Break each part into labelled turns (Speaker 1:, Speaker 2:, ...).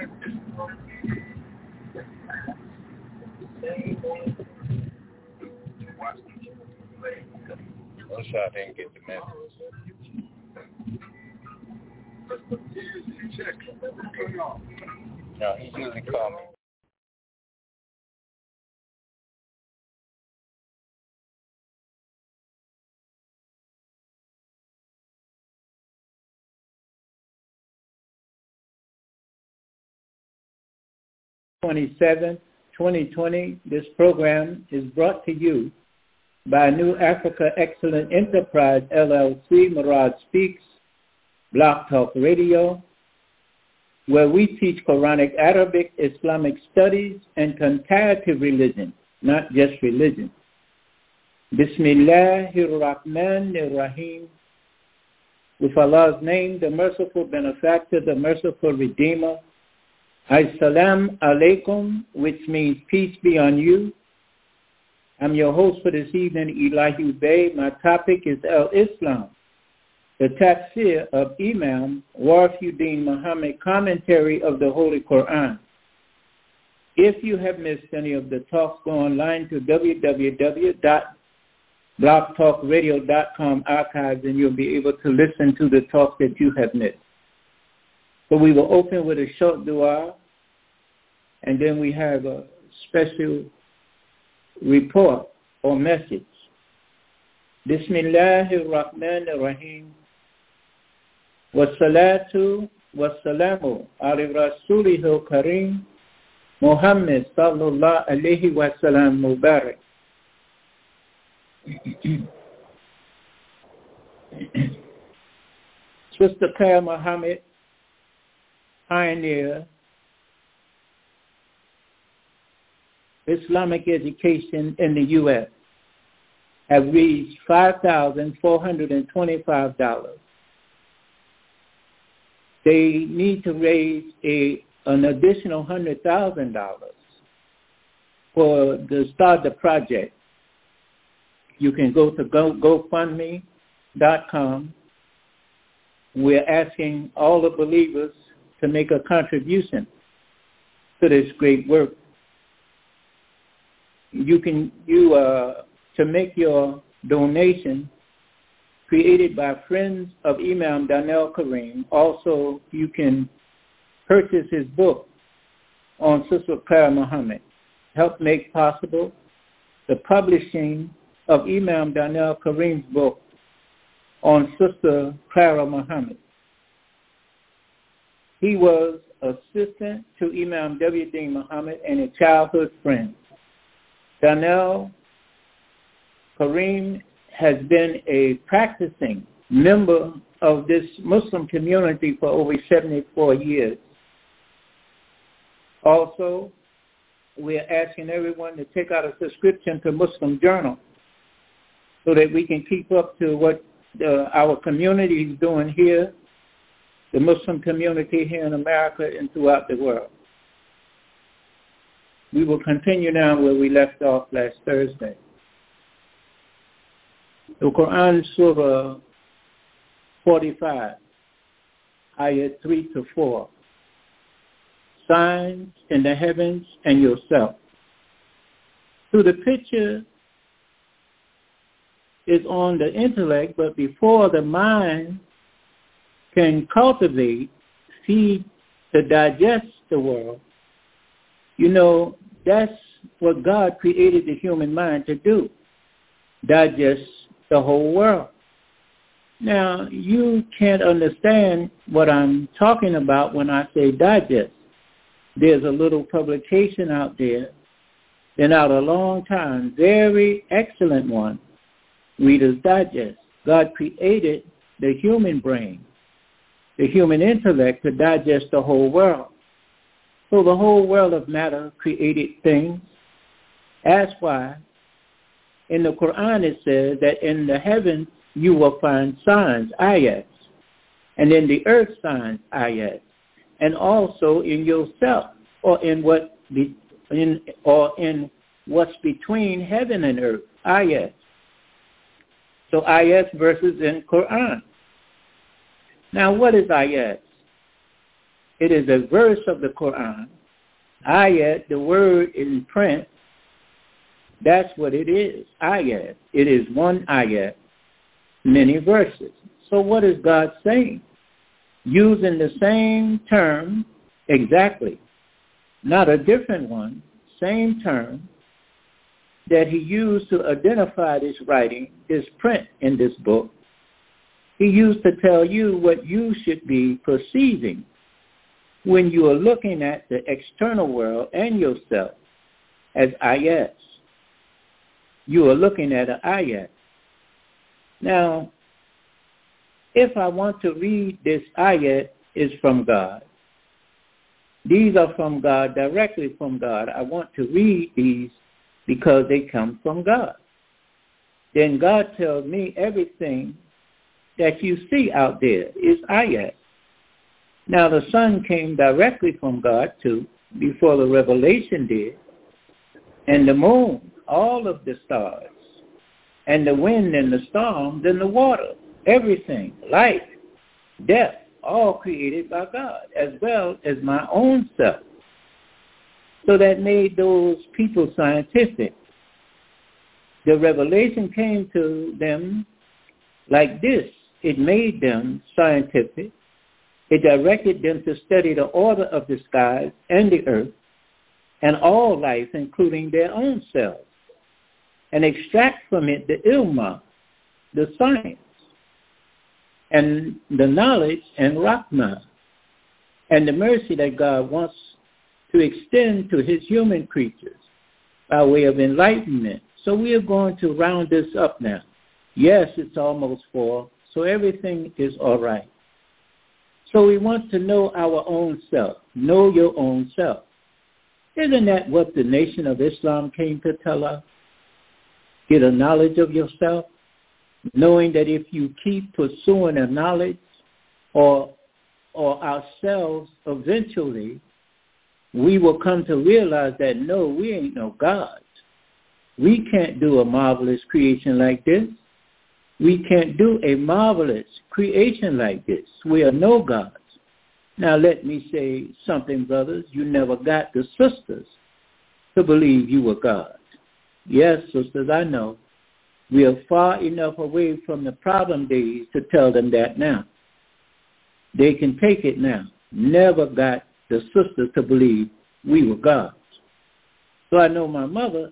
Speaker 1: I'm sure I didn't get the message. No, he usually call me.
Speaker 2: (27th, 2020). This program is brought to you by New Africa Excellent Enterprise, LLC, Murad Speaks, Blog Talk Radio, where we teach Quranic, Arabic, Islamic studies, and comparative religion, not just religion. Bismillahir-Rahmanir-Rahim. With Allah's name, the merciful benefactor, the merciful redeemer. As-salam alaikum, which means peace be on you. I'm your host for this evening, Elahi Bey. My topic is Al-Islam, the tafsir of Imam Warafuddin Muhammad, commentary of the Holy Quran. If you have missed any of the talks, go online to www.blogtalkradio.com archives, and you'll be able to listen to the talks that you have missed. So we will open with a short dua, and then we have a special report or message. Bismillahir-Rahmanir-Rahim. Wassalatu wassalamu ala rasulihil kareem Muhammad sallallahu alayhi wa sallam mubarak. Sister Kaya Muhammad, pioneer Islamic education in the U.S., have reached $5,425. They need to raise an additional $100,000 to start the project. You can go to GoFundMe.com. We're asking all the believers to make a contribution to this great work. To make your donation, created by friends of Imam Daniel Kareem. Also, you can purchase his book on Sister Clara Muhammad. Help make possible the publishing of Imam Daniel Kareem's book on Sister Clara Muhammad. He was assistant to Imam W.D. Muhammad and a childhood friend. Daniel Kareem has been a practicing member of this Muslim community for over 74 years. Also, we're asking everyone to take out a subscription to Muslim Journal so that we can keep up to what our community is doing here, the Muslim community here in America and throughout the world. We will continue now where we left off last Thursday. The Quran, Surah 45, Ayat 3-4. Signs in the heavens and yourself. So the picture is on the intellect, but before the mind can cultivate, feed, to digest the world, that's what God created the human mind to do, digest the whole world. Now, you can't understand what I'm talking about when I say digest. There's a little publication out there, been out a long time, very excellent one, Reader's Digest. God created the human brain, the human intellect to digest the whole world. So the whole world of matter created things. That's why in the Quran it says that in the heavens you will find signs, ayats, and in the earth signs, ayats, and also in yourself, or in what's between heaven and earth, ayats. So ayats verses in Quran. Now what is ayats? It is a verse of the Quran. Ayat, the word in print, that's what it is. Ayat. It is one ayat, many verses. So what is God saying? Using the same term exactly, not a different one, same term that he used to identify this writing, this print in this book. He used to tell you what you should be perceiving when you are looking at the external world and yourself as ayats. You are looking at an ayat. Now, if I want to read this ayat is from God, these are from God, directly from God. I want to read these because they come from God. Then God tells me everything that you see out there is ayat. Now the sun came directly from God too, before the revelation did, and the moon, all of the stars, and the wind and the storms and the water, everything, life, death, all created by God, as well as my own self. So that made those people scientific. The revelation came to them like this. It made them scientific. It directed them to study the order of the skies and the earth and all life, including their own selves, and extract from it the ilma, the science, and the knowledge and rahmah, and the mercy that God wants to extend to his human creatures by way of enlightenment. So we are going to round this up now. Yes, it's almost 4, so everything is all right. So we want to know our own self. Know your own self. Isn't that what the Nation of Islam came to tell us? Get a knowledge of yourself, knowing that if you keep pursuing a knowledge or ourselves, eventually we will come to realize that no, we ain't no gods. We can't do a marvelous creation like this. We can't do a marvelous creation like this. We are no gods. Now let me say something, brothers. You never got the sisters to believe you were gods. Yes, sisters, I know. We are far enough away from the problem days to tell them that now. They can take it now. Never got the sisters to believe we were gods. So I know my mother.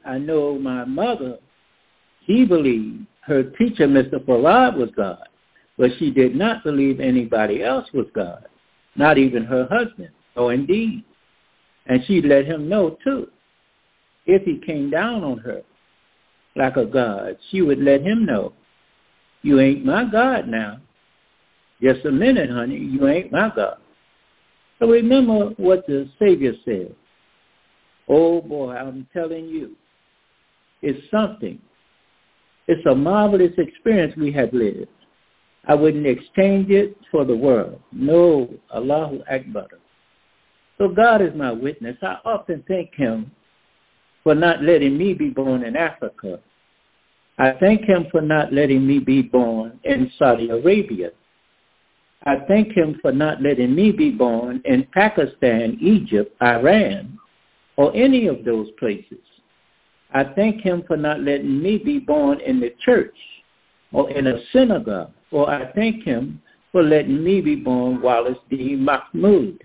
Speaker 2: She believed her teacher, Mr. Farad, was God, but she did not believe anybody else was God, not even her husband. Oh, indeed. And she let him know, too. If he came down on her like a God, she would let him know, you ain't my God now. Just a minute, honey, you ain't my God. So remember what the Savior said. Oh, boy, I'm telling you, it's something. It's a marvelous experience we have lived. I wouldn't exchange it for the world. No, Allahu Akbar. So God is my witness. I often thank him for not letting me be born in Africa. I thank him for not letting me be born in Saudi Arabia. I thank him for not letting me be born in Pakistan, Egypt, Iran, or any of those places. I thank him for not letting me be born in the church or in a synagogue, or I thank him for letting me be born Wallace D. Mahmoud.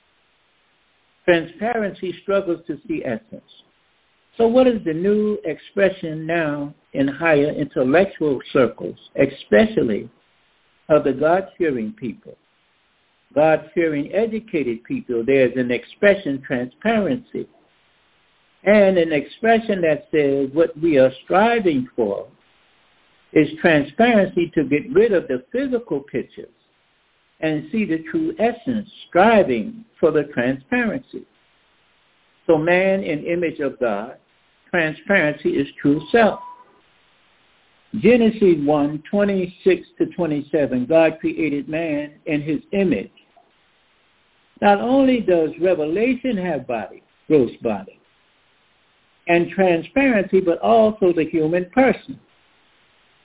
Speaker 2: Transparency struggles to see essence. So what is the new expression now in higher intellectual circles, especially of the God-fearing people? God-fearing, educated people, there's an expression, transparency. And an expression that says what we are striving for is transparency to get rid of the physical pictures and see the true essence, striving for the transparency. So man in image of God, transparency is true self. Genesis 1:26-27, God created man in his image. Not only does revelation have body, gross body, and transparency, but also the human person.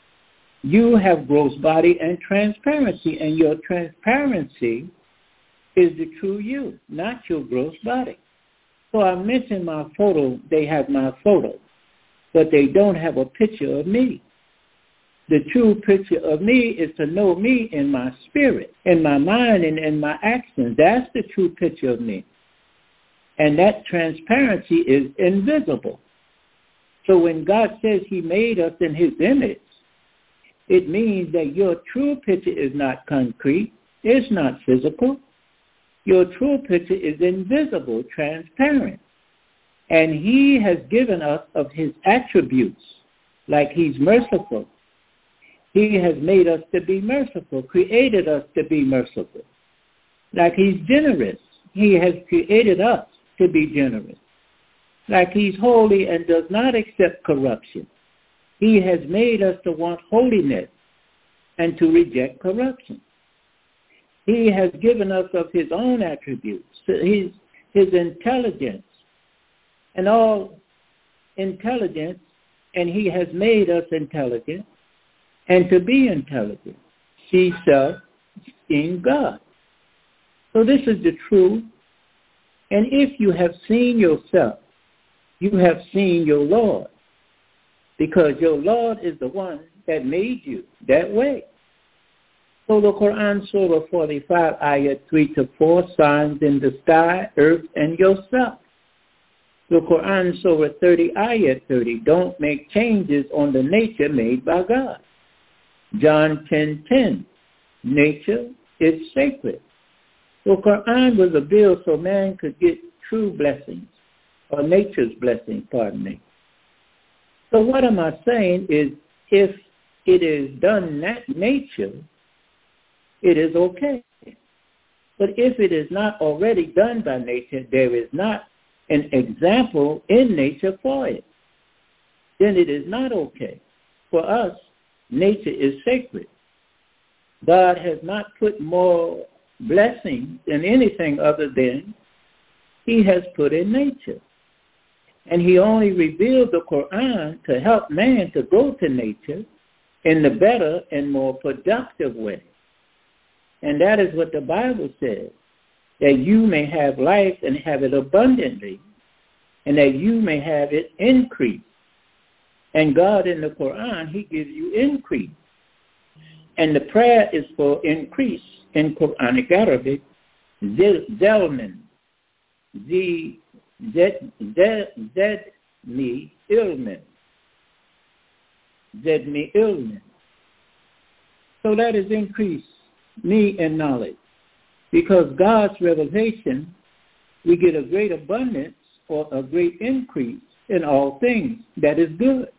Speaker 2: You have gross body and transparency, and your transparency is the true you, not your gross body. So I mentioned my photo, they have my photo, but they don't have a picture of me. The true picture of me is to know me in my spirit, in my mind, and in my actions. That's the true picture of me. And that transparency is invisible. So when God says he made us in his image, it means that your true picture is not concrete. It's not physical. Your true picture is invisible, transparent. And he has given us of his attributes, like he's merciful. He has made us to be merciful, created us to be merciful. Like he's generous. He has created us to be generous. Like he's holy and does not accept corruption. He has made us to want holiness and to reject corruption. He has given us of his own attributes, his intelligence, and all intelligence, and he has made us intelligent and to be intelligent. See self in God. So this is the truth. And if you have seen yourself, you have seen your Lord, because your Lord is the one that made you that way. So the Quran, Surah 45, Ayat 3-4, signs in the sky, earth, and yourself. The Quran, Surah 30, Ayat 30, don't make changes on the nature made by God. John 10:10, nature is sacred. The Quran was a bill so man could get true blessings, or nature's blessings, pardon me. So what am I saying is, if it is done nature, it is okay. But if it is not already done by nature, there is not an example in nature for it, then it is not okay. For us, nature is sacred. God has not put more blessings in anything other than he has put in nature. And he only revealed the Quran to help man to go to nature in the better and more productive way. And that is what the Bible says, that you may have life and have it abundantly, and that you may have it increase. And God in the Quran, he gives you increase. And the prayer is for increase in Quranic Arabic, zelman, zedni ilmin, zedni ilmin. So that is increase me in knowledge. Because God's revelation, we get a great abundance or a great increase in all things. That is good.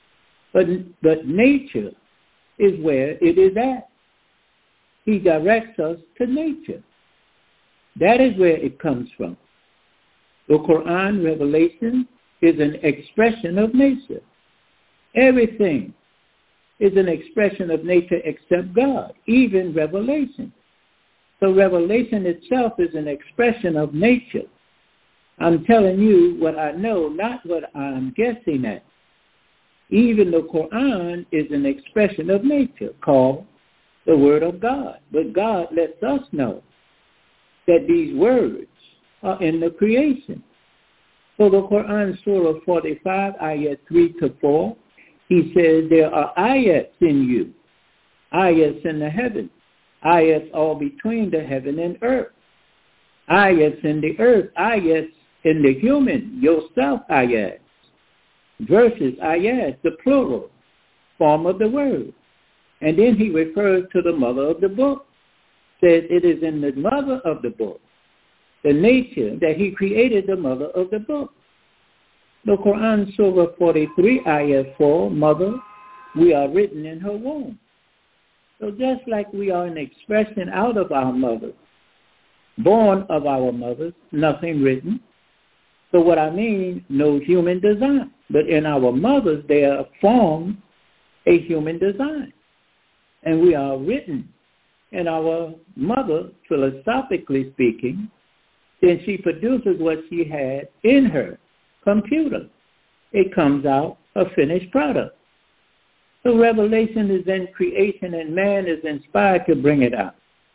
Speaker 2: But nature is where it is at. He directs us to nature. That is where it comes from. The Quran revelation is an expression of nature. Everything is an expression of nature except God, even revelation. So revelation itself is an expression of nature. I'm telling you what I know, not what I'm guessing at. Even the Quran is an expression of nature called the Word of God. But God lets us know that these words are in the creation. So the Quran, Surah 45, Ayat 3-4, he says there are ayats in you, ayats in the heavens, ayats all between the heaven and earth, ayats in the earth, ayats in the human, yourself ayats, verses ayats, the plural form of the word. And then he refers to the mother of the book, says it is in the mother of the book, the nature that he created the mother of the book. The Quran, Surah 43, Ayah 4, mother, we are written in her womb. So just like we are an expression out of our mother, born of our mothers, nothing written. So what I mean, no human design. But in our mothers, they are formed a human design. And we are written in our mother, philosophically speaking, then she produces what she had in her computer. It comes out a finished product. So revelation is in creation and man is inspired to bring it out.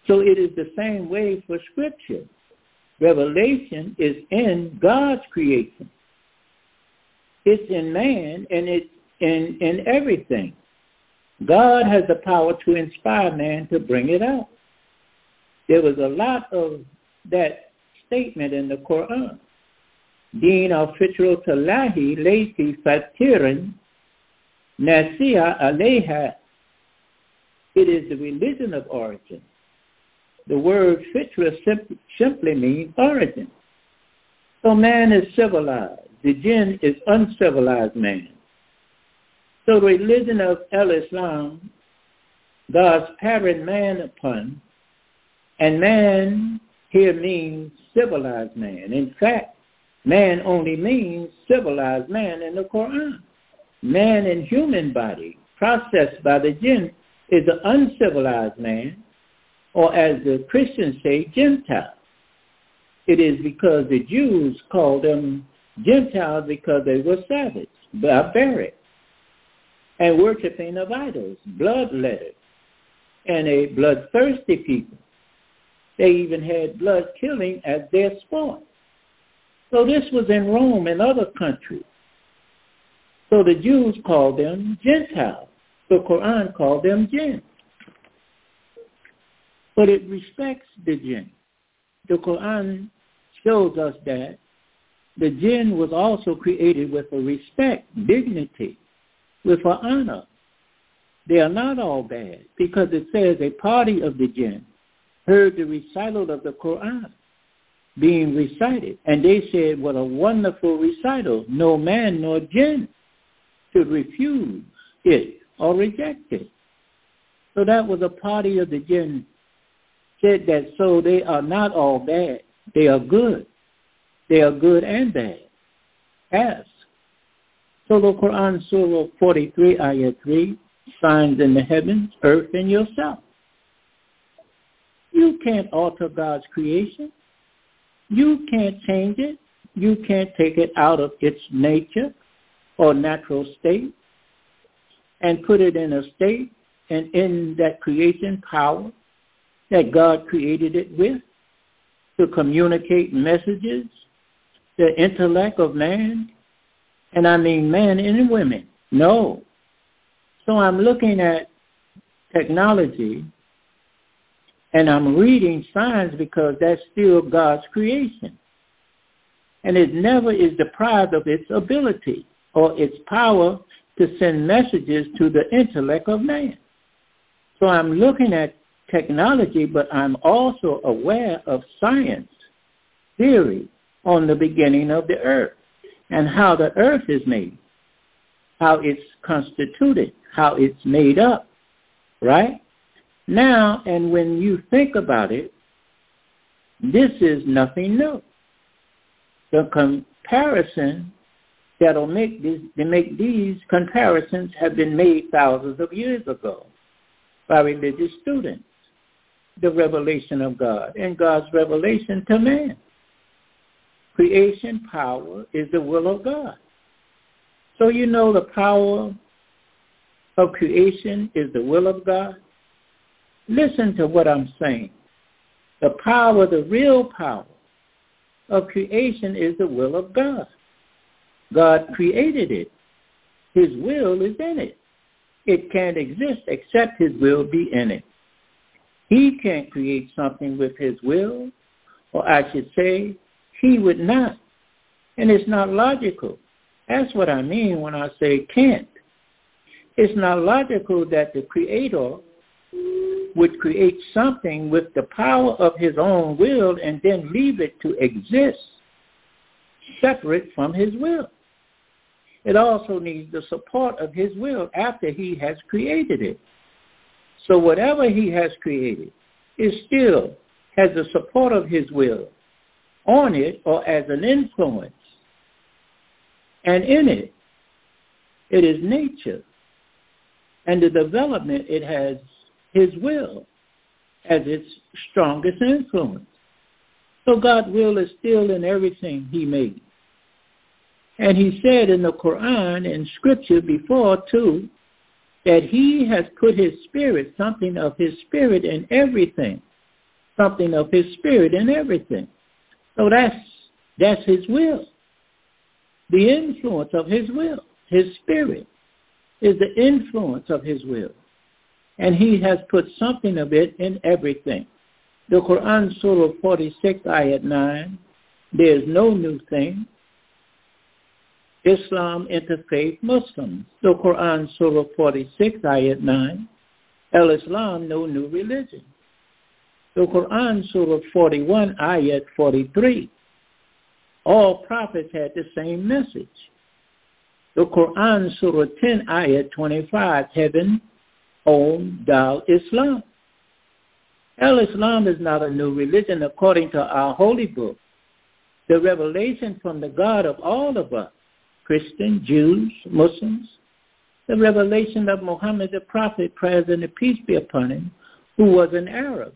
Speaker 2: So it is the same way for Scripture. Revelation is in God's creation. It's in man, and it's in everything. God has the power to inspire man to bring it out. There was a lot of that statement in the Quran. Deen al-fitratallahi laysi fatirin nasiya alayha. It is the religion of origin. The word fitra simply means origin. So man is civilized. The jinn is uncivilized man. So the religion of Al-Islam, God's pattern man upon, and man here means civilized man. In fact, man only means civilized man in the Quran. Man in human body, processed by the jinn, is an uncivilized man, or as the Christians say, Gentile. It is because the Jews called them Gentiles because they were savage, barbaric, and worshiping of idols, bloodletters, and a bloodthirsty people. They even had blood killing as their sport. So this was in Rome and other countries. So the Jews called them Gentiles. The Quran called them jinn. But it respects the jinn. The Quran shows us that the jinn was also created with a respect, dignity, with an honor. They are not all bad, because it says a party of the jinn heard the recital of the Quran being recited, and they said, what a wonderful recital. No man nor jinn should refuse it or reject it. So that was a party of the jinn said that, so they are not all bad. They are good. They are good and bad. Ask. So the Quran, Surah 43, Ayah 3, signs in the heavens, earth, and yourself. You can't alter God's creation. You can't change it. You can't take it out of its nature or natural state and put it in a state and in that creation power that God created it with to communicate messages, the intellect of man, and I mean men and women. No. So I'm looking at technology and I'm reading science because that's still God's creation. And it never is deprived of its ability or its power to send messages to the intellect of man. So I'm looking at technology, but I'm also aware of science, theory on the beginning of the earth and how the earth is made, how it's constituted, how it's made up, right? Now, and when you think about it, this is nothing new. The comparison that'll make these comparisons have been made thousands of years ago by religious students. The revelation of God and God's revelation to man. Creation power is the will of God. So you know the power of creation is the will of God. Listen to what I'm saying. The power, the real power of creation is the will of God. God created it. His will is in it. It can't exist except his will be in it. He can't create something with his will, or I should say, he would not. And it's not logical. That's what I mean when I say can't. It's not logical that the Creator would create something with the power of his own will and then leave it to exist separate from his will. It also needs the support of his will after he has created it. So whatever he has created, it still has the support of his will on it or as an influence. And in it, it is nature. And the development, it has his will as its strongest influence. So God's will is still in everything he made. And he said in the Quran and scripture before too, that he has put his spirit, something of his spirit in everything. something of his spirit in everything. So that's his will. The influence of his will, his spirit, is the influence of his will. And he has put something of it in everything. The Quran, Surah 46, Ayat 9, there is no new thing. Islam, interfaith, Muslims. The Quran, Surah 46, Ayat 9, Al-Islam, no new religion. The Quran, Surah 41, Ayat 43, all prophets had the same message. The Quran, Surah 10, Ayat 25, Heaven, Om, Dal, Islam. Al-Islam is not a new religion according to our holy book. The revelation from the God of all of us, Christians, Jews, Muslims, the revelation of Muhammad the Prophet, praise and peace be upon him, who was an Arab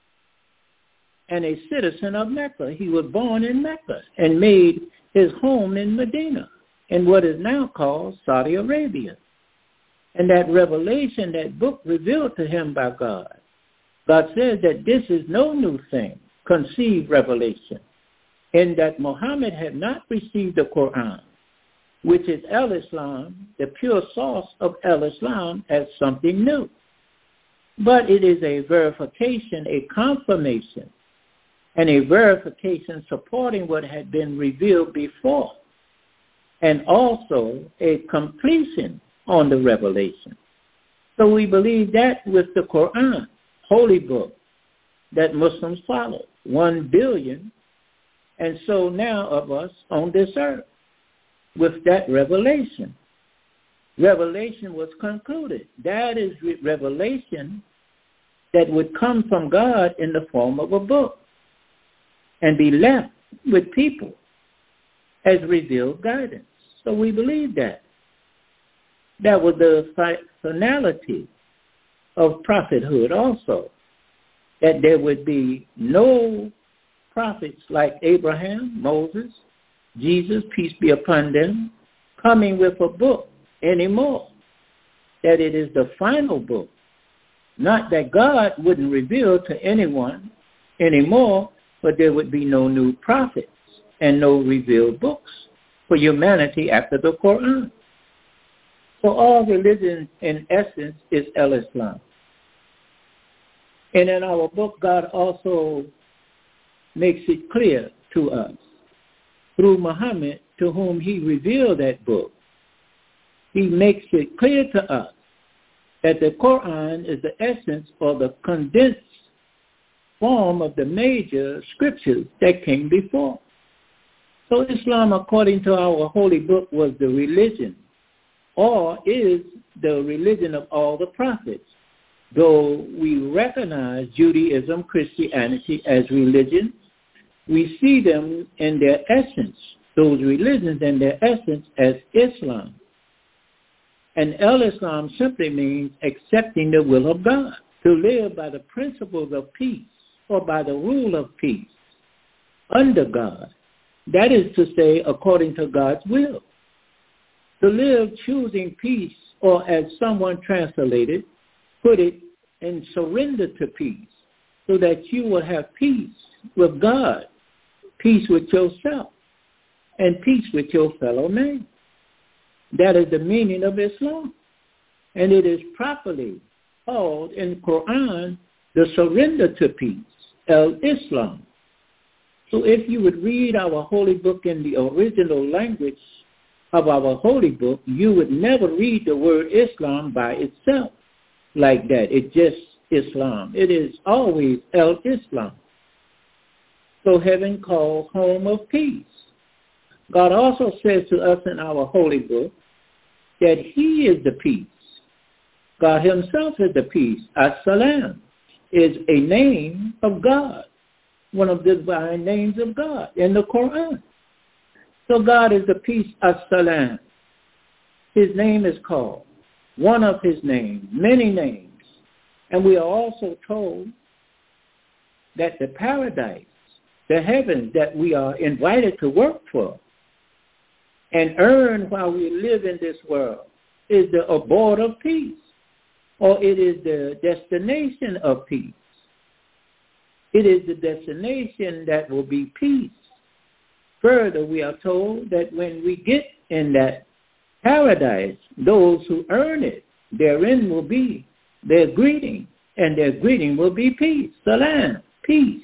Speaker 2: and a citizen of Mecca. He was born in Mecca and made his home in Medina, in what is now called Saudi Arabia. And that revelation, that book revealed to him by God, God says that this is no new thing, conceived revelation, in that Muhammad had not received the Quran, which is Al-Islam, the pure source of Al-Islam, as something new. But it is a verification, a confirmation, and a verification supporting what had been revealed before, and also a completion on the revelation. So we believe that with the Quran, holy book, that Muslims follow, 1 billion, and so now of us on this earth, with that revelation. Revelation was concluded. That is revelation that would come from God in the form of a book and be left with people as revealed guidance. So we believe that. That was the finality of prophethood also, that there would be no prophets like Abraham, Moses, Jesus, peace be upon them, coming with a book anymore. That it is the final book. Not that God wouldn't reveal to anyone anymore, but there would be no new prophets and no revealed books for humanity after the Quran. So all religion in essence is Al-Islam. And in our book, God also makes it clear to us through Muhammad, to whom he revealed that book. He makes it clear to us that the Quran is the essence or the condensed form of the major scriptures that came before. So Islam, according to our holy book, was the religion, or is the religion of all the prophets. Though we recognize Judaism, Christianity as religions, we see them in their essence, those religions in their essence, as Islam. And Al-Islam simply means accepting the will of God, to live by the principles of peace or by the rule of peace under God. That is to say, according to God's will. To live choosing peace, or as someone translated, put it, and surrender to peace, so that you will have peace with God, peace with yourself, and peace with your fellow man. That is the meaning of Islam. And it is properly called in Quran the surrender to peace, Al-Islam. So if you would read our holy book in the original language of our holy book, you would never read the word Islam by itself like that. It's just Islam. It is always Al-Islam. So heaven calls home of peace. God also says to us in our holy book that he is the peace. God himself is the peace. As-Salam is a name of God, one of the divine names of God in the Quran. So God is the peace, As-Salam. His name is called, one of his names, many names. And we are also told that the paradise, the heavens that we are invited to work for and earn while we live in this world, is the abode of peace, or it is the destination of peace. It is the destination that will be peace. Further, we are told that when we get in that paradise, those who earn it, therein will be their greeting, and their greeting will be peace. Salam, peace.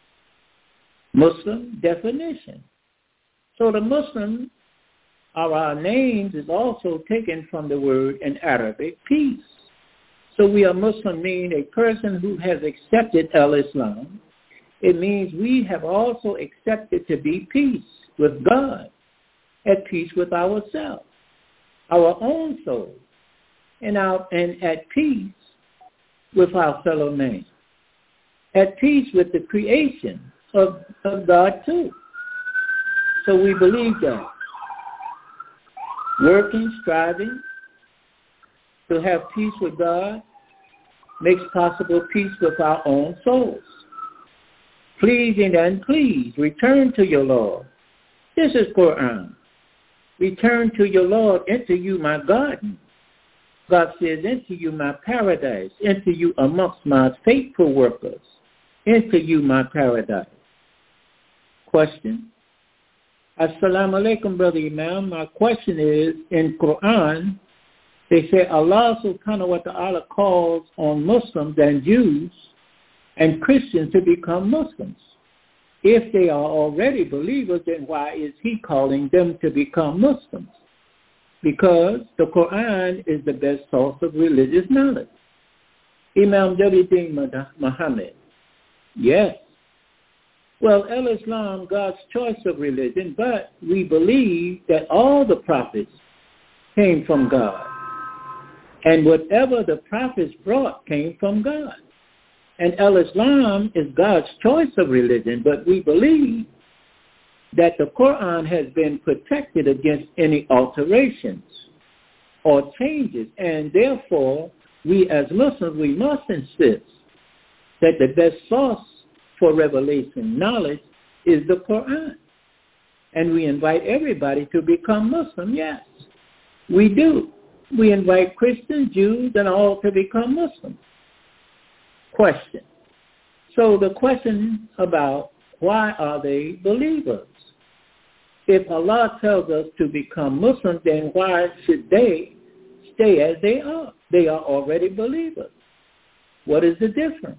Speaker 2: Muslim definition. So the Muslim, our names, is also taken from the word in Arabic, peace. So we are Muslim, meaning a person who has accepted al-Islam. It means we have also accepted to be peace with God, at peace with ourselves, our own soul, and at peace with our fellow man, at peace with the creation of God too. So we believe that working, striving to have peace with God makes possible peace with our own souls. Pleasing and please, return to your Lord. This is Quran. Return to your Lord, enter you my garden. God says, enter you my paradise, enter you amongst my faithful workers, enter you my paradise. Question? Assalamu alaikum, Brother Imam. My question is, in Quran, they say Allah subhanahu wa ta'ala calls on Muslims and Jews and Christians to become Muslims. If they are already believers, then why is he calling them to become Muslims? Because the Quran is the best source of religious knowledge. Imam W.D. Muhammad. Yes. Well, al-Islam, God's choice of religion, but we believe that all the prophets came from God. And whatever the prophets brought came from God. And al-Islam is God's choice of religion, but we believe that the Quran has been protected against any alterations or changes. And therefore, we as Muslims, we must insist that the best source for revelation knowledge is the Quran. And we invite everybody to become Muslim, yes. We do. We invite Christians, Jews, and all to become Muslims. Question. So the question about why are they believers? If Allah tells us to become Muslims, then why should they stay as they are? They are already believers. What is the difference?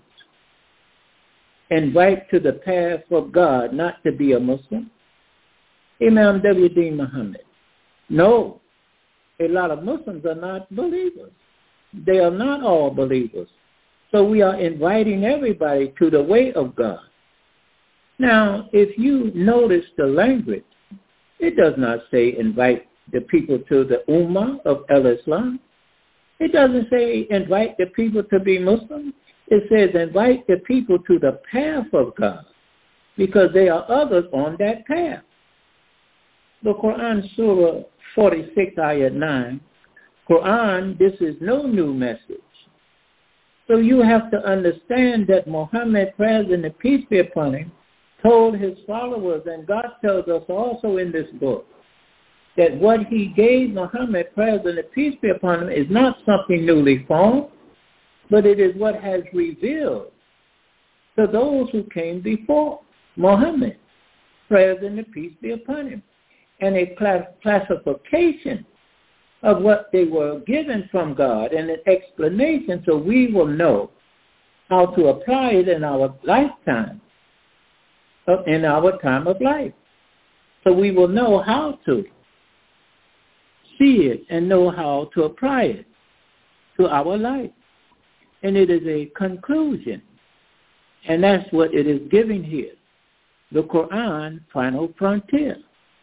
Speaker 2: Invite to the path of God, not to be a Muslim? Imam W.D. Muhammad. No. A lot of Muslims are not believers. They are not all believers. So we are inviting everybody to the way of God. Now, if you notice the language, it does not say invite the people to the Ummah of al-Islam. It doesn't say invite the people to be Muslim. It says invite the people to the path of God, because there are others on that path. The Quran, Surah 46, Ayat 9, Quran, this is no new message. So you have to understand that Muhammad, praise and the peace be upon him, told his followers, and God tells us also in this book, that what he gave Muhammad, praise and the peace be upon him, is not something newly formed, but it is what has revealed to those who came before Muhammad, praise and the peace be upon him, and a classification of what they were given from God and an explanation so we will know how to apply it in our lifetime, in our time of life. So we will know how to see it and know how to apply it to our life. And it is a conclusion. And that's what it is giving here. The Quran, final frontier.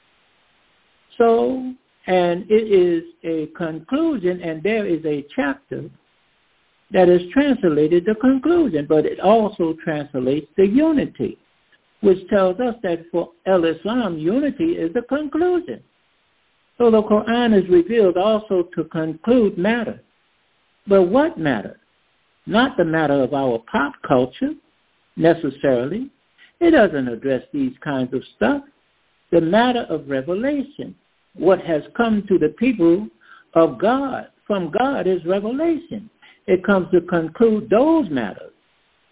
Speaker 2: So, and it is a conclusion, and there is a chapter that is translated the conclusion, but it also translates the unity, which tells us that for al-Islam, unity is the conclusion. So the Quran is revealed also to conclude matter. But what matter? Not the matter of our pop culture, necessarily. It doesn't address these kinds of stuff. The matter of revelation. What has come to the people of God from God is revelation. It comes to conclude those matters.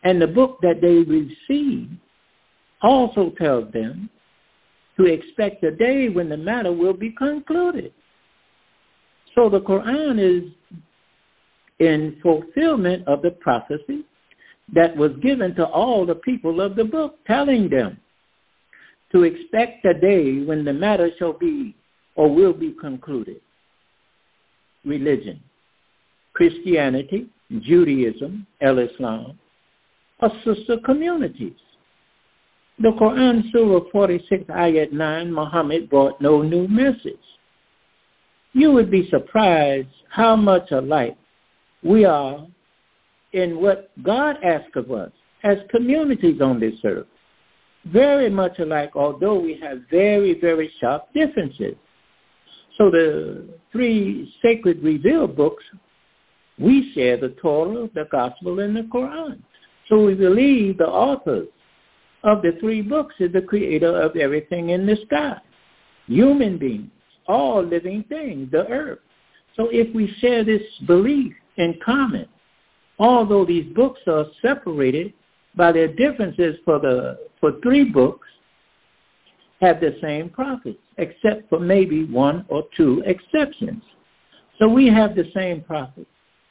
Speaker 2: And the book that they receive also tells them to expect a day when the matter will be concluded. So the Quran is in fulfillment of the prophecy that was given to all the people of the book, telling them to expect a day when the matter shall be or will be concluded. Religion, Christianity, Judaism, Islam, are sister communities. The Quran, Surah 46, Ayat 9, Muhammad brought no new message. You would be surprised how much alike we are in what God asks of us as communities on this earth. Very much alike, although we have very, very sharp differences. So the three sacred revealed books, we share the Torah, the Gospel, and the Quran. So we believe the authors of the three books is the creator of everything in the sky, human beings, all living things, the earth. So if we share this belief in common, although these books are separated by their differences for three books, have the same prophets, except for maybe one or two exceptions. So we have the same prophets.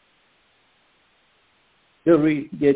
Speaker 2: The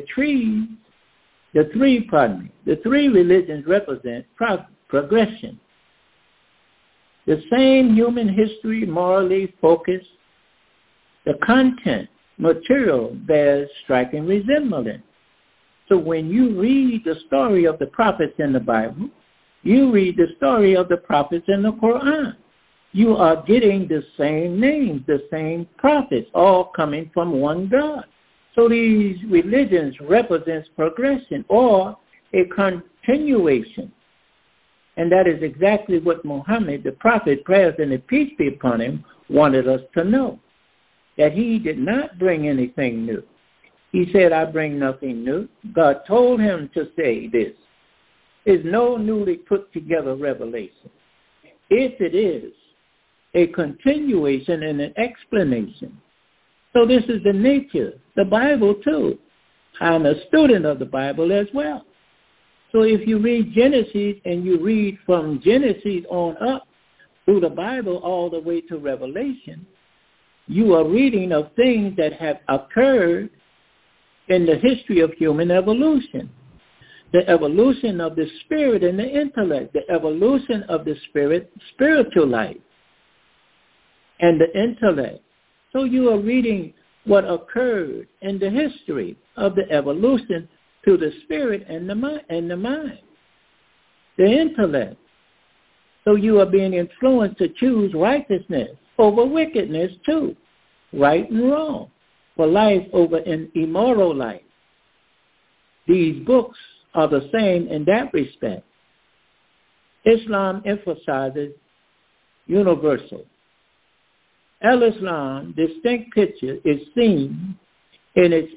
Speaker 2: three religions represent progression. The same human history, morally focused. The content, material bears striking resemblance. So when you read the story of the prophets in the Bible, you read the story of the prophets in the Quran. You are getting the same names, the same prophets, all coming from one God. So these religions represent progression or a continuation. And that is exactly what Muhammad, the prophet, praise and peace be upon him, wanted us to know. That he did not bring anything new. He said, I bring nothing new. God told him to say this. There's no newly put together revelation. If it is a continuation and an explanation. So this is the nature, the Bible too. I'm a student of the Bible as well. So if you read Genesis and you read from Genesis on up through the Bible all the way to Revelation, you are reading of things that have occurred in the history of human evolution. The evolution of the spirit and the intellect, the evolution of the spiritual life, and the intellect. So you are reading what occurred in the history of the evolution to the spirit and the mind, the intellect. So you are being influenced to choose righteousness over wickedness too, right and wrong, for life over an immoral life. These books are the same in that respect. Islam emphasizes universal. Al-Islam distinct picture is seen in its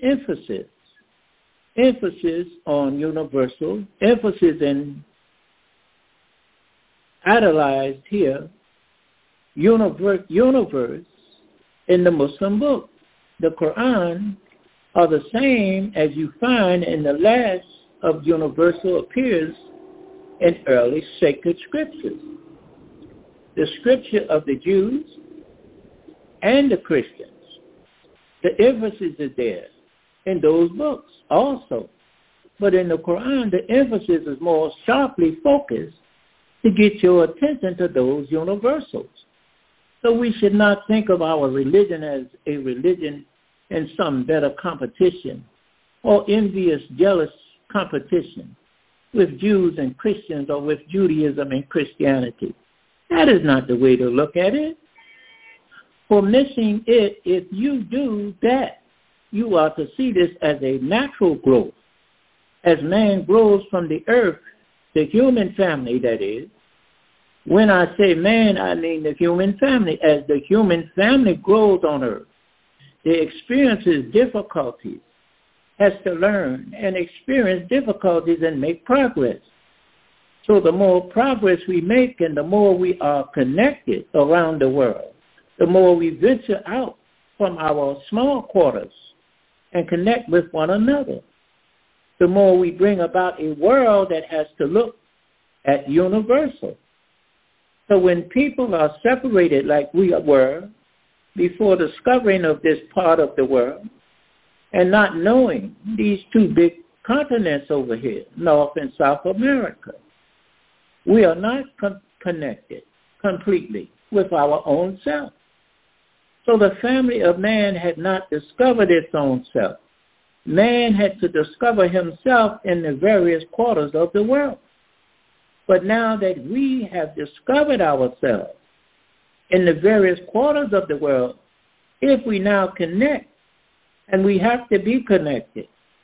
Speaker 2: emphasis on universal, emphasis in idolized here, universe in the Muslim book. The Quran are the same as you find in the last of universal appears in early sacred scriptures. The scripture of the Jews and the Christians. The emphasis is there in those books also. But in the Quran, the emphasis is more sharply focused to get your attention to those universals. So we should not think of our religion as a religion in some better competition or envious, jealous competition with Jews and Christians or with Judaism and Christianity. That is not the way to look at it. For missing it, if you do that, you are to see this as a natural growth. As man grows from the earth, the human family, that is. When I say man, I mean the human family. As the human family grows on earth, it experiences difficulties, has to learn and experience difficulties and make progress. So the more progress we make and the more we are connected around the world, the more we venture out from our small quarters and connect with one another. the more we bring about a world that has to look at universal. So when people are separated like we were before discovering of this part of the world and not knowing these two big continents over here, North and South America, we are not connected completely with our own self. So the family of man had not discovered its own self. Man had to discover himself in the various quarters of the world. But now that we have discovered ourselves in the various quarters of the world, if we now connect, and we have to be connected.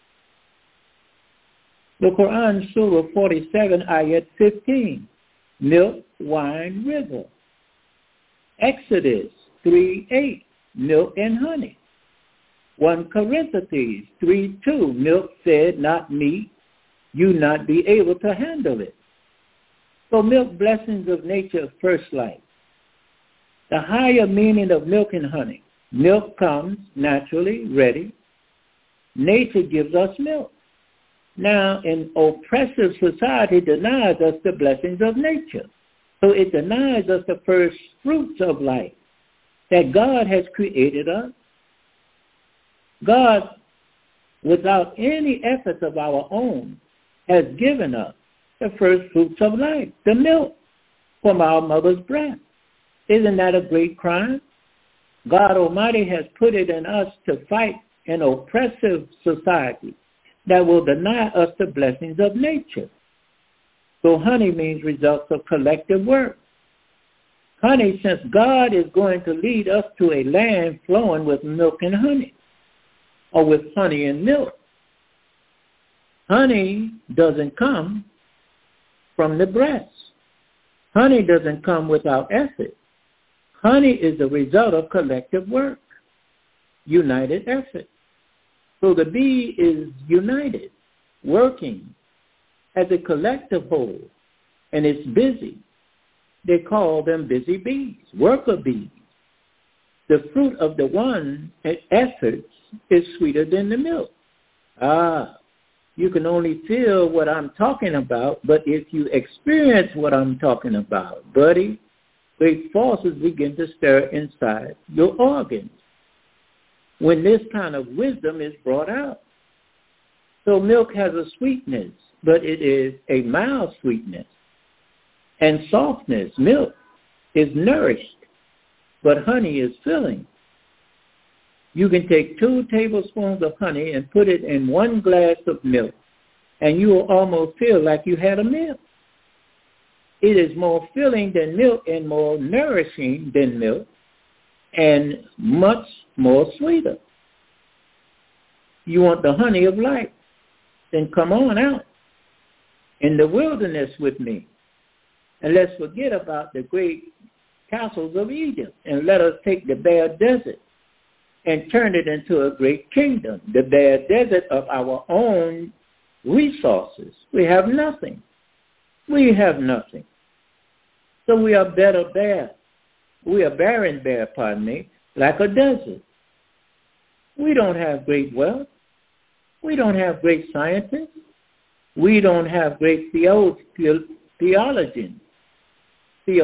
Speaker 2: The Quran, Surah 47, Ayat 15, milk, wine, river. Exodus 3:8, milk and honey. 1 Corinthians 3:2, milk fed, not meat, you not be able to handle it. So milk, blessings of nature, first life. The higher meaning of milk and honey. Milk comes naturally, ready. Nature gives us milk. Now, an oppressive society denies us the blessings of nature. So it denies us the first fruits of life that God has created us. God, without any efforts of our own, has given us the first fruits of life, the milk from our mother's breast. Isn't that a great crime? God Almighty has put it in us to fight an oppressive society that will deny us the blessings of nature. So honey means results of collective work. Honey, since God is going to lead us to a land flowing with milk and honey, or with honey and milk. Honey doesn't come from the breast. Honey doesn't come without effort. Honey is the result of collective work, united effort. So the bee is united, working as a collective whole, and it's busy. They call them busy bees, worker bees. The fruit of the one efforts is sweeter than the milk. You can only feel what I'm talking about, but if you experience what I'm talking about, buddy, great forces begin to stir inside your organs when this kind of wisdom is brought out. So milk has a sweetness, but it is a mild sweetness. And softness, milk is nourished, but honey is filling. You can take 2 tablespoons of honey and put it in 1 glass of milk, and you will almost feel like you had a meal. It is more filling than milk and more nourishing than milk and much more sweeter. You want the honey of life? Then come on out in the wilderness with me. And let's forget about the great castles of Egypt and let us take the bare desert and turn it into a great kingdom, the bare desert of our own resources. We have nothing. We have nothing. So we are better bare. We are barren bare, like a desert. We don't have great wealth. We don't have great scientists. We don't have great theologians. They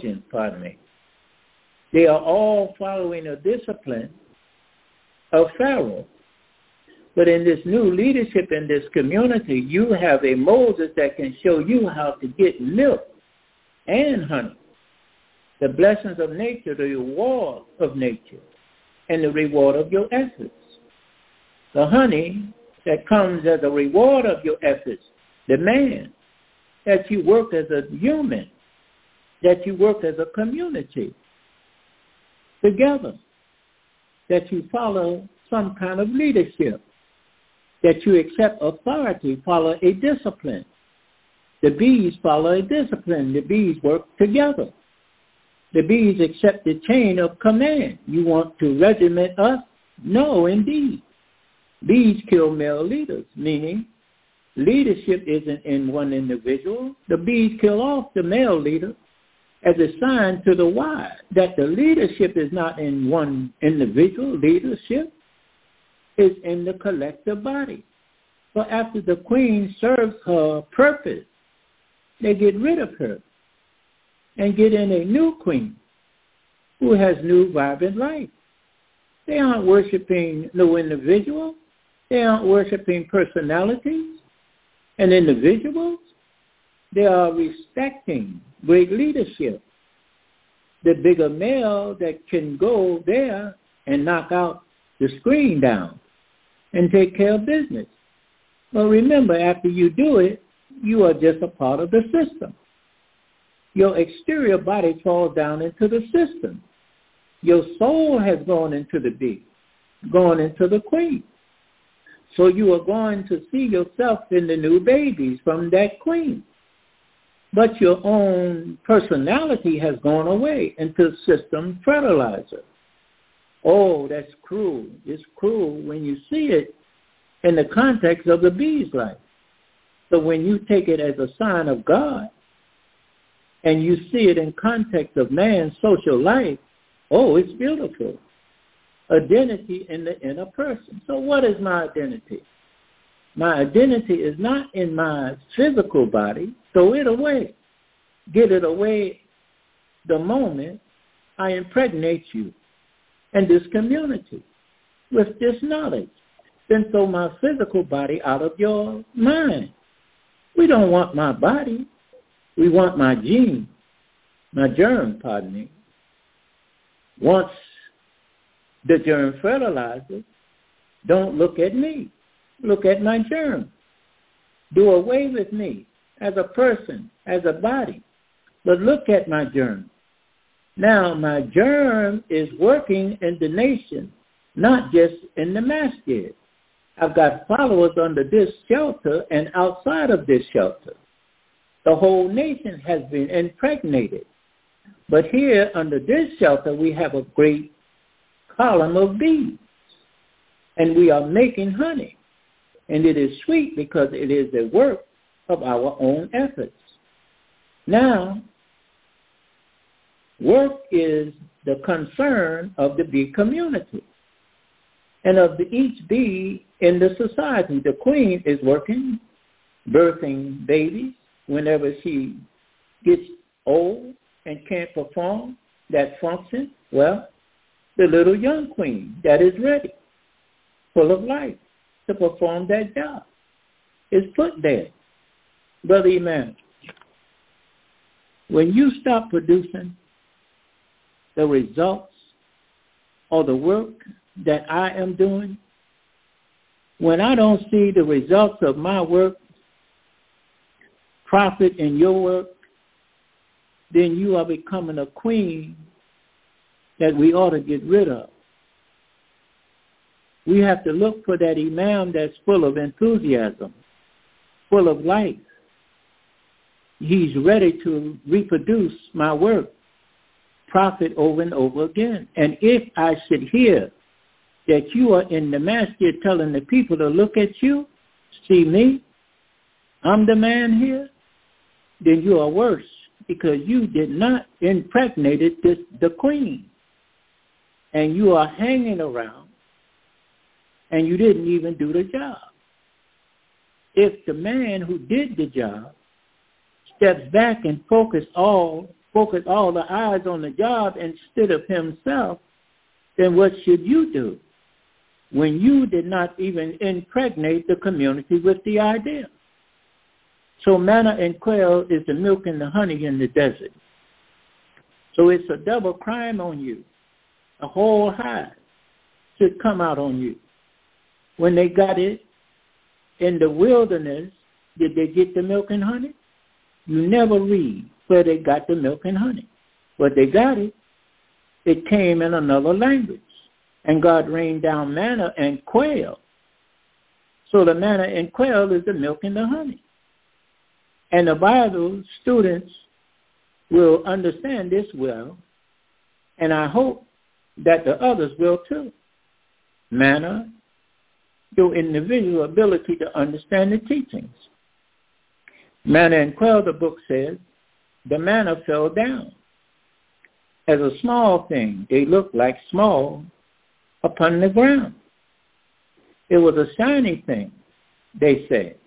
Speaker 2: are all following a discipline of Pharaoh. But in this new leadership in this community, you have a Moses that can show you how to get milk and honey, the blessings of nature, the reward of nature, and the reward of your efforts. The honey that comes as a reward of your efforts, the man, that you work as a human, that you work as a community together, that you follow some kind of leadership, that you accept authority, follow a discipline. The bees follow a discipline. The bees work together. The bees accept the chain of command. You want to regiment us? No, indeed. Bees kill male leaders, meaning leadership isn't in one individual. The bees kill off the male leader as a sign to the wise that the leadership is not in one individual. Leadership is in the collective body. So after the queen serves her purpose, they get rid of her and get in a new queen who has new vibrant life. They aren't worshiping no individual. They aren't worshiping personalities and individuals. They are respecting great leadership. The bigger male that can go there and knock out the screen down and take care of business. But remember, after you do it, you are just a part of the system. Your exterior body falls down into the system. Your soul has gone into the beast, gone into the queen. So you are going to see yourself in the new babies from that queen. But your own personality has gone away into system fertilizer. Oh, that's cruel. It's cruel when you see it in the context of the bee's life. So when you take it as a sign of God and you see it in context of man's social life, oh, it's beautiful. Identity in the inner person. So what is my identity? My identity is not in my physical body. Throw it away. Get it away the moment I impregnate you and this community with this knowledge. Then throw my physical body out of your mind. We don't want my body. We want my gene, my germ, pardon me. Once the germ fertilizes, don't look at me. Look at my germ. Do away with me as a person, as a body. But look at my germ. Now, my germ is working in the nation, not just in the masjid. I've got followers under this shelter and outside of this shelter. The whole nation has been impregnated. But here under this shelter, we have a great column of bees. And we are making honey. And it is sweet because it is the work of our own efforts. Now, work is the concern of the bee community and of each bee in the society. The queen is working, birthing babies whenever she gets old and can't perform that function. Well, the little young queen that is ready, full of life, to perform that job is put there. Brother Emmanuel, when you stop producing the results or the work that I am doing, when I don't see the results of my work, profit in your work, then you are becoming a queen that we ought to get rid of. We have to look for that imam that's full of enthusiasm, full of life. He's ready to reproduce my work, profit over and over again. And if I should hear that you are in the masjid telling the people to look at you, see me, I'm the man here, then you are worse because you did not impregnate the queen. And you are hanging around and you didn't even do the job. If the man who did the job steps back and focus all the eyes on the job instead of himself, then what should you do when you did not even impregnate the community with the idea? So manna and quail is the milk and the honey in the desert. So it's a double crime on you. A whole hive should come out on you. When they got it in the wilderness, did they get the milk and honey? You never read where they got the milk and honey. But they got it. It came in another language. And God rained down manna and quail. So the manna and quail is the milk and the honey. And the Bible students will understand this well, and I hope that the others will too. Manna, your individual ability to understand the teachings. Manna and quail, the book says, the manna fell down. As a small thing, they looked like small upon the ground. It was a shiny thing, they said.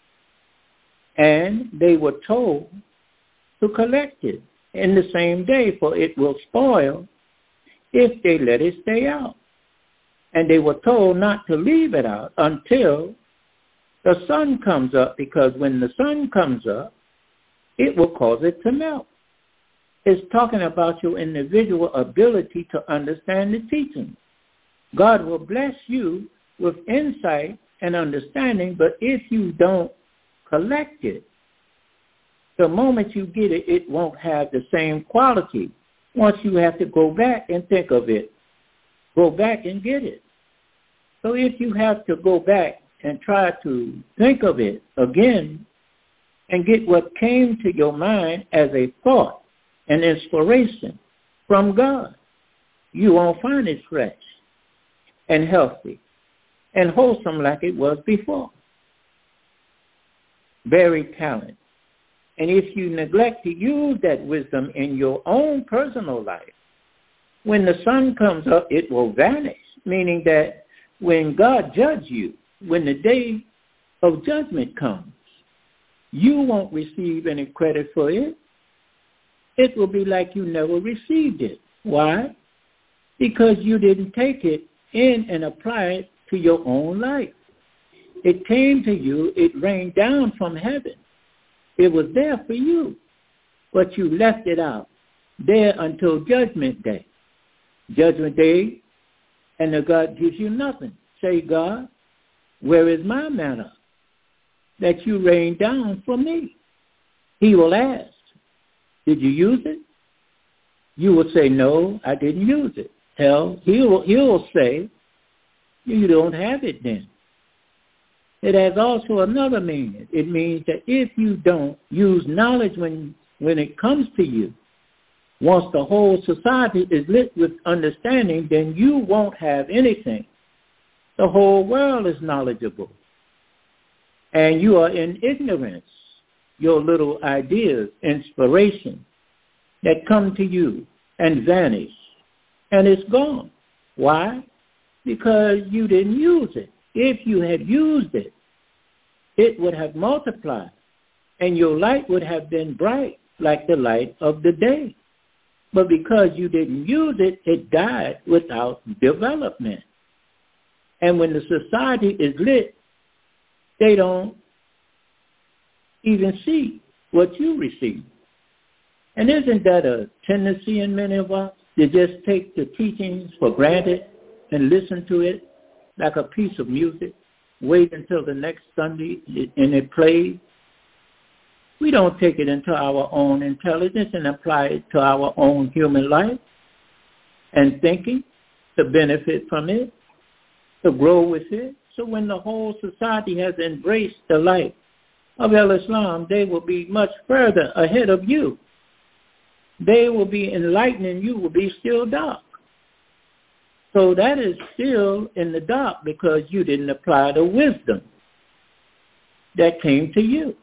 Speaker 2: And they were told to collect it in the same day, for it will spoil if they let it stay out. And they were told not to leave it out until the sun comes up, because when the sun comes up, it will cause it to melt. It's talking about your individual ability to understand the teaching. God will bless you with insight and understanding, but if you don't collect it, the moment you get it, it won't have the same quality. Once you have to go back and think of it, go back and get it. So if you have to go back and try to think of it again and get what came to your mind as a thought, an inspiration from God, you won't find it fresh and healthy and wholesome like it was before. Buried talent. And if you neglect to use that wisdom in your own personal life, when the sun comes up, it will vanish, meaning that when God judges you, when the day of judgment comes, you won't receive any credit for it. It will be like you never received it. Why? Because you didn't take it in and apply it to your own life. It came to you, it rained down from heaven. It was there for you, but you left it out there until Judgment Day. Judgment Day, and the God gives you nothing. Say, God, where is my manna that you rained down for me? He will ask, did you use it? You will say, no, I didn't use it. Hell, he'll say, you don't have it then. It has also another meaning. It means that if you don't use knowledge when it comes to you, once the whole society is lit with understanding, then you won't have anything. The whole world is knowledgeable. And you are in ignorance. Your little ideas, inspiration that come to you and vanish, and it's gone. Why? Because you didn't use it. If you had used it, it would have multiplied, and your light would have been bright like the light of the day. But because you didn't use it, it died without development. And when the society is lit, they don't even see what you receive. And isn't that a tendency in many of us to just take the teachings for granted and listen to it like a piece of music, wait until the next Sunday and it plays? We don't take it into our own intelligence and apply it to our own human life and thinking to benefit from it, to grow with it. So when the whole society has embraced the light of Islam, they will be much further ahead of you. They will be enlightening, you will be still dark. So that is still in the dark because you didn't apply the wisdom that came to you.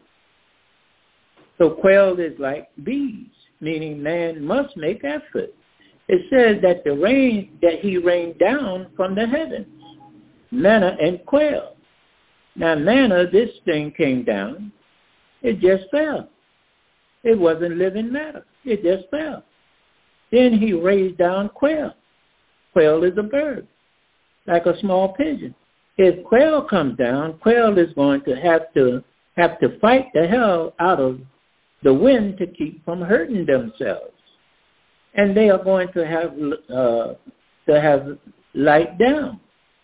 Speaker 2: So quail is like bees, meaning man must make effort. It says that the rain that he rained down from the heavens, manna and quail. Now manna, this thing came down, it just fell. It wasn't living matter. It just fell. Then he raised down quail. Quail is a bird, like a small pigeon. If quail comes down, quail is going to have to fight the hell out of the wind to keep from hurting themselves. And they are going to have light down.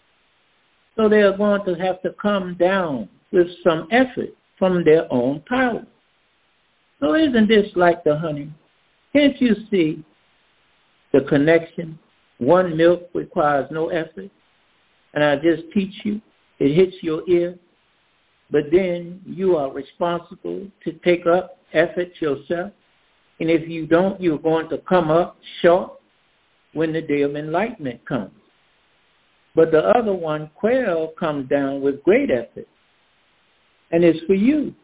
Speaker 2: So they are going to have to come down with some effort from their own power. So isn't this like the honey? Can't you see the connection? One milk requires no effort. And I just teach you. It hits your ear. But then you are responsible to take up effort yourself. And if you don't, you're going to come up short when the day of enlightenment comes. But the other one, quail, comes down with great effort. And it's for you.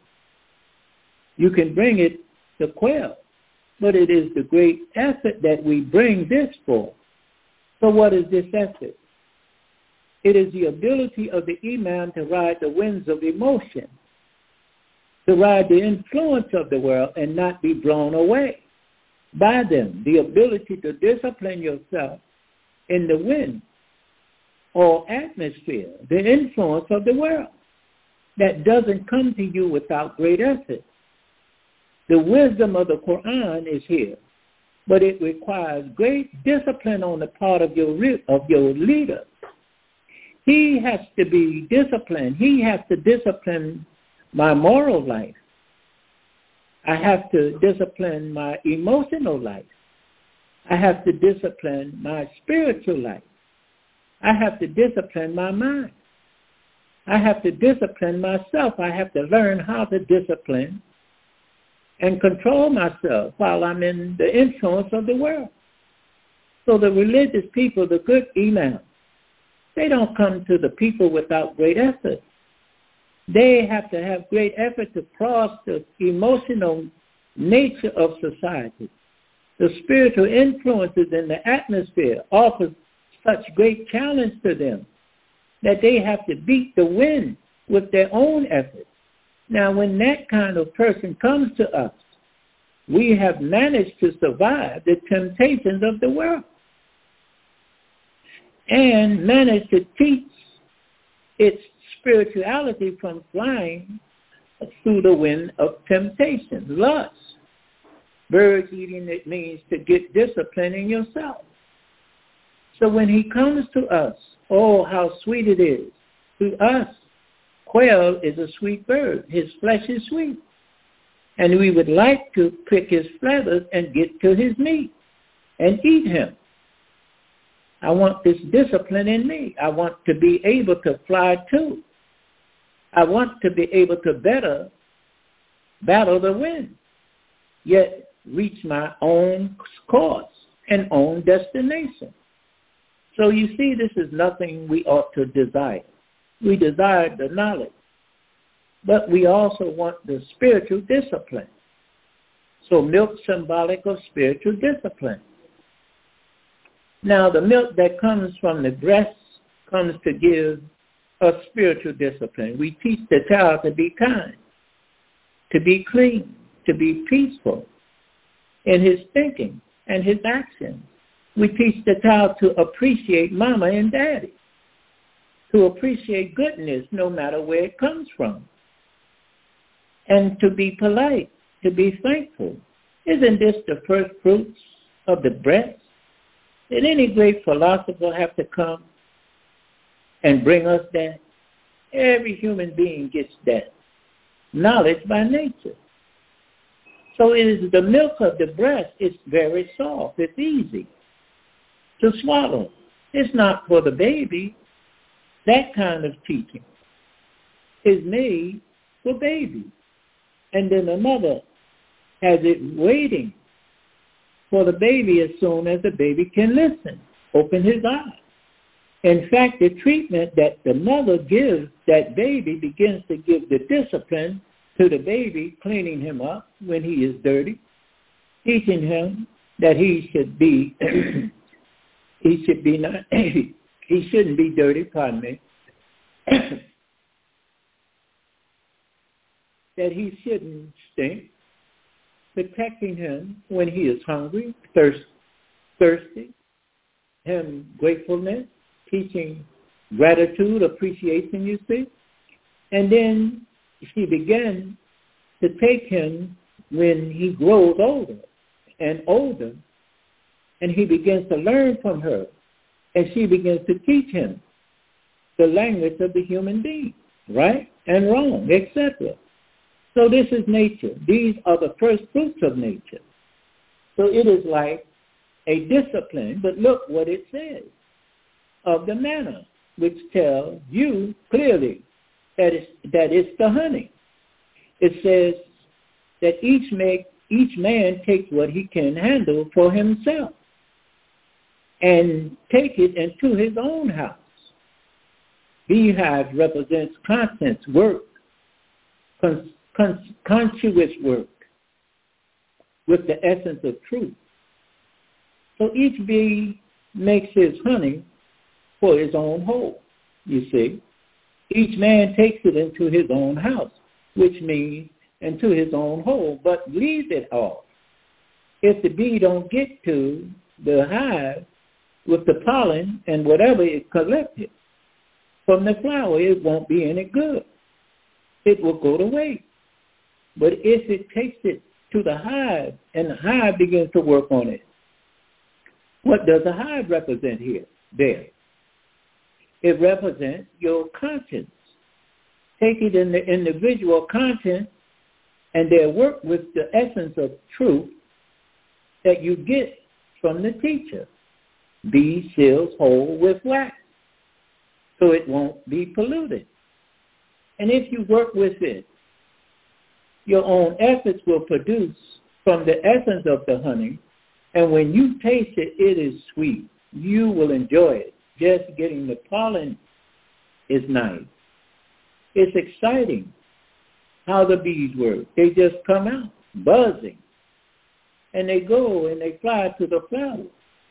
Speaker 2: You can bring it to quail. But it is the great effort that we bring this for. So what is this effort? It is the ability of the Iman to ride the winds of emotion, to ride the influence of the world and not be blown away by them. The ability to discipline yourself in the wind or atmosphere, the influence of the world that doesn't come to you without great effort. The wisdom of the Quran is here, but it requires great discipline on the part of your leader. He has to be disciplined. He has to discipline my moral life. I have to discipline my emotional life. I have to discipline my spiritual life. I have to discipline my mind. I have to discipline myself. I have to learn how to discipline and control myself while I'm in the influence of the world. So the religious people, the good imams, they don't come to the people without great effort. They have to have great effort to cross the emotional nature of society. The spiritual influences in the atmosphere offer such great challenge to them that they have to beat the wind with their own effort. Now, when that kind of person comes to us, we have managed to survive the temptations of the world and managed to teach its spirituality from flying through the wind of temptation. Lust. Birds eating, it means to get discipline in yourself. So when he comes to us, oh, how sweet it is. To us, quail is a sweet bird. His flesh is sweet. And we would like to pick his feathers and get to his meat and eat him. I want this discipline in me. I want to be able to fly too. I want to be able to better battle the wind, yet reach my own course and own destination. So you see, this is nothing we ought to desire. We desire the knowledge, but we also want the spiritual discipline. So milk symbolic of spiritual discipline. Now the milk that comes from the breast comes to give us spiritual discipline. We teach the child to be kind, to be clean, to be peaceful in his thinking and his actions. We teach the child to appreciate mama and daddy, to appreciate goodness no matter where it comes from, and to be polite, to be thankful. Isn't this the first fruits of the breast? Did any great philosopher have to come and bring us that? Every human being gets that knowledge by nature. So it is the milk of the breast. It's very soft. It's easy to swallow. It's not for the baby. That kind of teaching is made for babies. And then the mother has it waiting for the baby as soon as the baby can listen, open his eyes. In fact, the treatment that the mother gives that baby begins to give the discipline to the baby, cleaning him up when he is dirty, teaching him that he should be he shouldn't be dirty, pardon me, that he shouldn't stink, protecting him when he is hungry, thirsty, him gratefulness, teaching gratitude, appreciation, you see. And then she began to take him when he grows older and older, and he begins to learn from her, and she begins to teach him the language of the human being, right and wrong, etc. So this is nature. These are the first fruits of nature. So it is like a discipline, but look what it says of the manna, which tells you clearly that it's the honey. It says that each man takes what he can handle for himself and take it into his own house. Beehive represents conscience, work, conscious work with the essence of truth. So each bee makes his honey for his own hole. you see. Each man takes it into his own house, which means into his own hole, but leaves it off. If the bee don't get to the hive with the pollen and whatever it collected from the flower, it won't be any good. It will go to waste. But if it takes it to the hive and the hive begins to work on it, what does the hive represent here? There. It represents your conscience. Take it in the individual conscience and their work with the essence of truth that you get from the teacher. Be sealed whole with wax, so it won't be polluted. And if you work with it, your own efforts will produce from the essence of the honey, and when you taste it, it is sweet. You will enjoy it. Just getting the pollen is nice. It's exciting how the bees work. They just come out buzzing, and they go and they fly to the flower.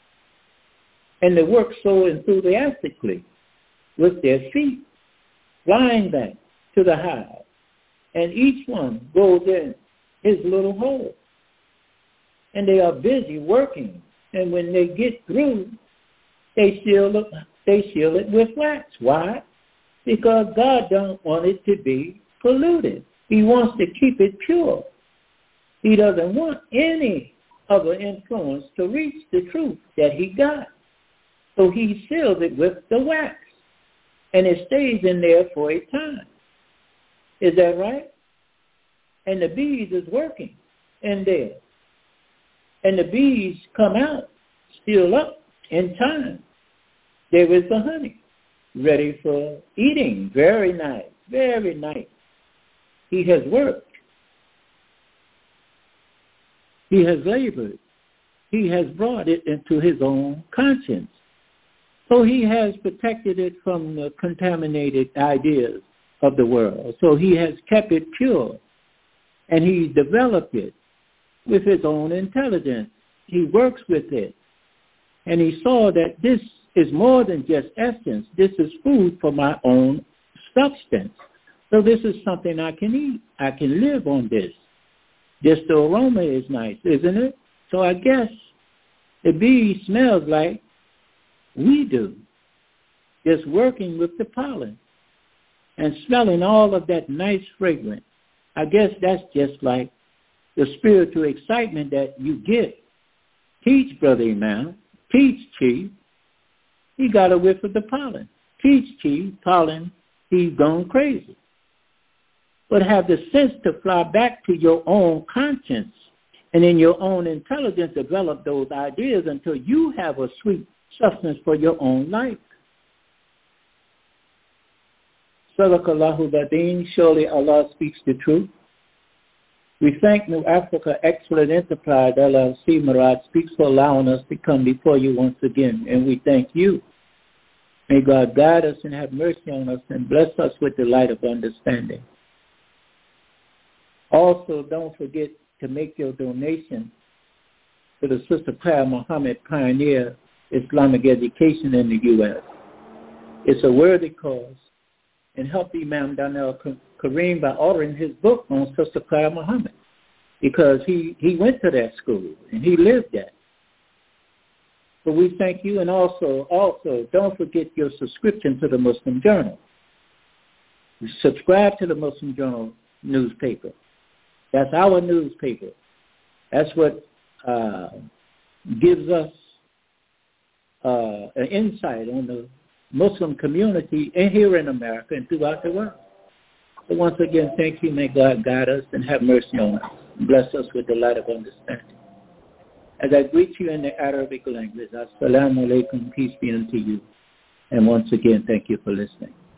Speaker 2: And they work so enthusiastically with their feet, flying back to the hive. And each one goes in his little hole. And they are busy working. And when they get through, they seal it with wax. Why? Because God don't want it to be polluted. He wants to keep it pure. He doesn't want any other influence to reach the truth that he got. So he seals it with the wax. And it stays in there for a time. Is that right? And the bees is working in there. And the bees come out, sealed up in time. There is the honey, ready for eating. Very nice, very nice. He has worked. He has labored. He has brought it into his own conscience. So he has protected it from the contaminated ideas of the world. So he has kept it pure. And he developed it with his own intelligence. He works with it. And he saw that this is more than just essence. This is food for my own substance. So this is something I can eat. I can live on this. Just the aroma is nice, isn't it? So I guess the bee smells like we do, just working with the pollen and smelling all of that nice fragrance. I guess that's just like the spiritual excitement that you get. Teach, Brother Imam. Teach, Chief. He got a whiff of the pollen. Teach, Chief. Pollen, he's gone crazy. But have the sense to fly back to your own conscience and in your own intelligence develop those ideas until you have a sweet substance for your own life. Sadaqallahu Badeen, surely Allah speaks the truth. We thank New Africa Excellent Enterprise, LLC, Murad Speaks, for allowing us to come before you once again, and we thank you. May God guide us and have mercy on us and bless us with the light of understanding. Also, don't forget to make your donation to the Sister Claire Muhammad Pioneer Islamic Education in the U.S. It's a worthy cause, and help Imam Daniel Kareem by ordering his book on Sister Claire Muhammad, because he went to that school and he lived there. So we thank you, and also don't forget your subscription to the Muslim Journal. Subscribe to the Muslim Journal newspaper. That's our newspaper. That's what gives us an insight on the Muslim community here in America and throughout the world. So once again, thank you. May God guide us and have mercy on us. Bless us with the light of understanding. As I greet you in the Arabic language, Assalamu alaikum, peace be unto you. And once again, thank you for listening.